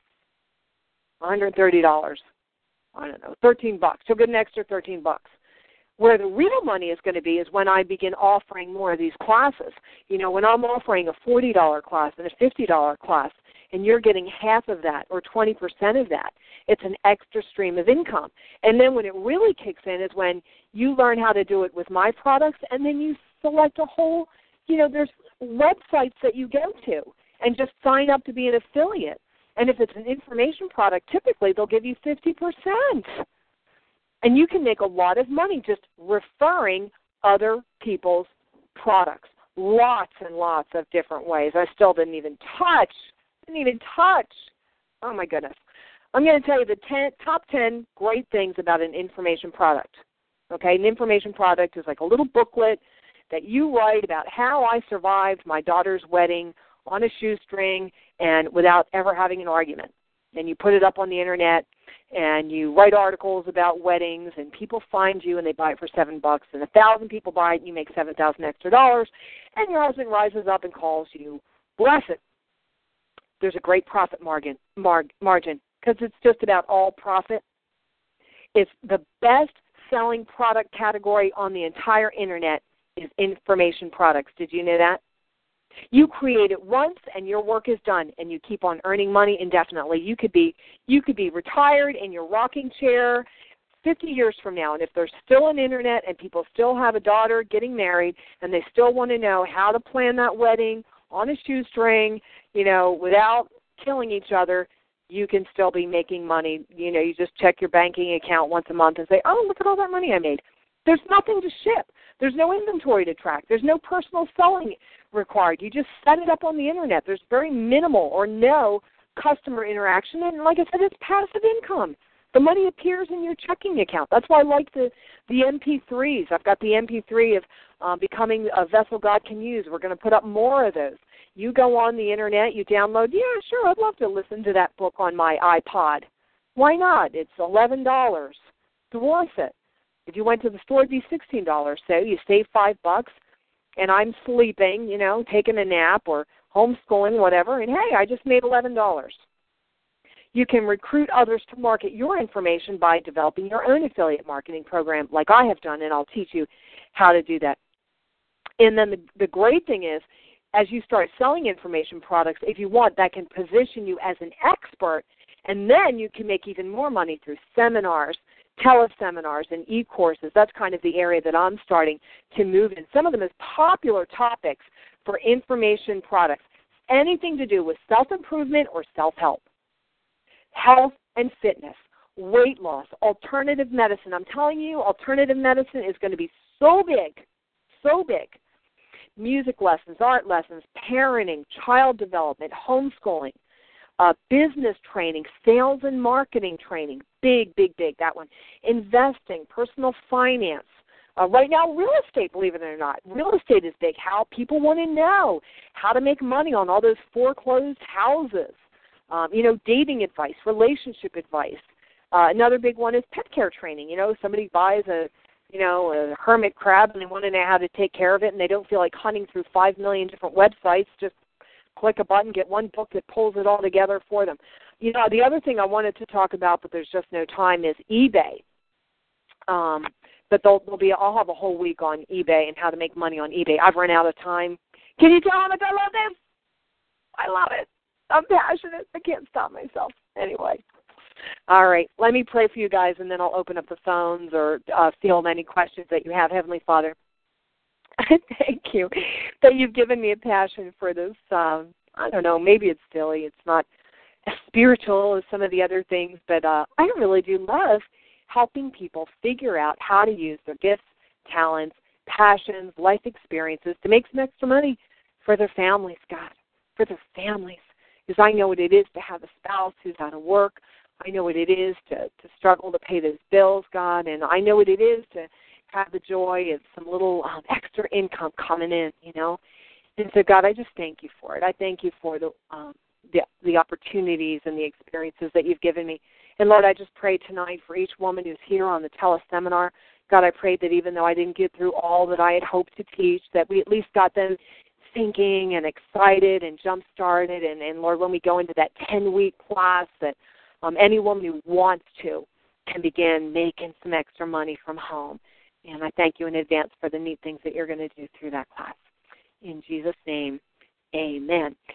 $130? I don't know, $13. She'll get an extra $13. Where the real money is going to be is when I begin offering more of these classes. You know, when I'm offering a $40 class and a $50 class, and you're getting half of that or 20% of that, it's an extra stream of income. And then when it really kicks in is when you learn how to do it with my products, and then you select a whole, there's websites that you go to and just sign up to be an affiliate. And if it's an information product, typically they'll give you 50%. And you can make a lot of money just referring other people's products. Lots and lots of different ways. I still didn't even touch. Oh, my goodness. I'm going to tell you the top 10 great things about an information product. Okay, an information product is like a little booklet that you write about how I survived my daughter's wedding on a shoestring and without ever having an argument. And you put it up on the Internet, and you write articles about weddings, and people find you, and they buy it for $7, and 1,000 people buy it, and you make $7,000 extra dollars, and your husband rises up and calls you, bless it. There's a great profit margin because it's just about all profit. It's the best-selling product category on the entire Internet is information products. Did you know that? You create it once, and your work is done, and you keep on earning money indefinitely. You could be retired in your rocking chair 50 years from now, and if there's still an Internet and people still have a daughter getting married, and they still want to know how to plan that wedding on a shoestring, without killing each other, you can still be making money. You just check your banking account once a month and say, oh, look at all that money I made. There's nothing to ship. There's no inventory to track. There's no personal selling required. You just set it up on the Internet. There's very minimal or no customer interaction. And like I said, it's passive income. The money appears in your checking account. That's why I like the MP3s. I've got the MP3 of Becoming a Vessel God Can Use. We're going to put up more of those. You go on the Internet, you download, yeah, sure, I'd love to listen to that book on my iPod. Why not? It's $11. It's worth it. If you went to the store, it'd be $16. So you save $5, and I'm sleeping, taking a nap or homeschooling, whatever, and hey, I just made $11. You can recruit others to market your information by developing your own affiliate marketing program like I have done, and I'll teach you how to do that. And then the great thing is, as you start selling information products, if you want, that can position you as an expert, and then you can make even more money through seminars, teleseminars, and e-courses. That's kind of the area that I'm starting to move in. Some of the most popular topics for information products, anything to do with self-improvement or self-help, health and fitness, weight loss, alternative medicine. I'm telling you, alternative medicine is going to be so big, so big. Music lessons, art lessons, parenting, child development, homeschooling, business training, sales and marketing training, big, that one. Investing, personal finance. Right now, real estate, believe it or not. Real estate is big. How people want to know how to make money on all those foreclosed houses. Dating advice, relationship advice. Another big one is pet care training. Somebody buys a a hermit crab and they want to know how to take care of it and they don't feel like hunting through 5 million different websites, just click a button, get one book that pulls it all together for them. The other thing I wanted to talk about, but there's just no time, is eBay. But I'll have a whole week on eBay and how to make money on eBay. I've run out of time. Can you tell how much I love this? I love it. I'm passionate. I can't stop myself. Anyway. All right. Let me pray for you guys, and then I'll open up the phones or field any questions that you have. Heavenly Father, thank you that you've given me a passion for this. I don't know. Maybe it's silly. It's not as spiritual as some of the other things, but I really do love helping people figure out how to use their gifts, talents, passions, life experiences to make some extra money for their families, God, for their families. Because I know what it is to have a spouse who's out of work. I know what it is to struggle to pay those bills, God, and I know what it is to have the joy of some little extra income coming in, And so, God, I just thank you for it. I thank you for the opportunities and the experiences that you've given me. And, Lord, I just pray tonight for each woman who's here on the teleseminar. God, I pray that even though I didn't get through all that I had hoped to teach, that we at least got them thinking and excited and jump-started. And Lord, when we go into that 10-week class, that any woman who wants to can begin making some extra money from home. And I thank you in advance for the neat things that you're going to do through that class. In Jesus' name, amen.